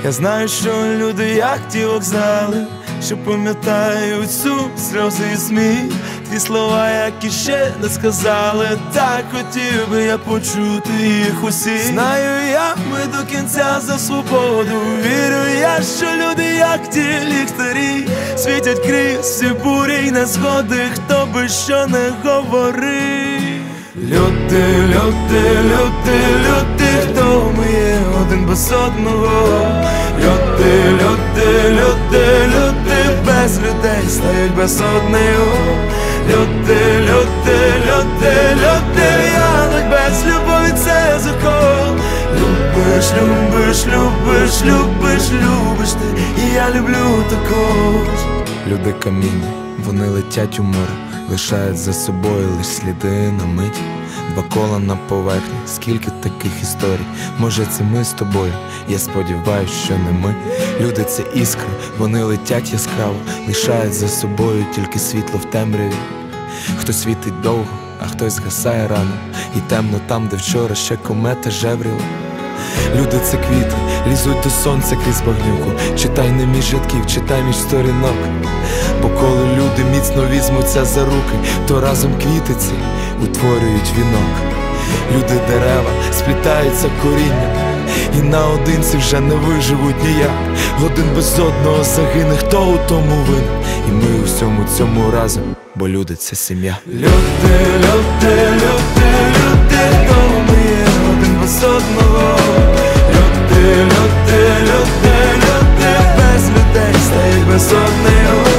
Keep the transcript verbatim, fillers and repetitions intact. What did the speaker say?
Я знаю, що люди як ті вокзали, що пам'ятають сум, сльози і сміх. Ті слова, які ще не сказали, так хотів би я почути їх усі. Знаю я, ми до кінця за свободу. Вірю я, що люди як ті ліхтарі світять крізь всі бурі й незгоди, хто би що не говорив. Люди, люди, люди, люди, хто ми є один без одного. Люди, люди, люди, люди, без людей стають без одного. Люди, люди, люди, люди, януть без любові, це закон. Любиш, любиш, любиш, любиш, любиш ти, і я люблю також. Люди каміння, вони летять у море, лишають за собою лиш сліди на мить. Два кола на поверхні, скільки таких історій. Може це ми з тобою, я сподіваюсь, що не ми. Люди це іскри, вони летять яскраво, лишають за собою тільки світло в темряві. Хтось світить довго, а хтось згасає рано, і темно там, де вчора ще комета жевріла. Люди це квіти, лізуть до сонця крізь багнюку. Читай не між рядків, читай між сторінок. Бо коли люди міцно візьмуться за руки, то разом квіти ці утворюють вінок. Люди дерева сплітаються корінням, і наодинці вже не виживуть ніяк. Один без одного загине, хто у тому винен. І ми у всьому цьому разом, бо люди це сім'я. Люди, люди, люди, люди, хто ми є один без одного. Люди, люди, люди, люди, без людей стають без одного.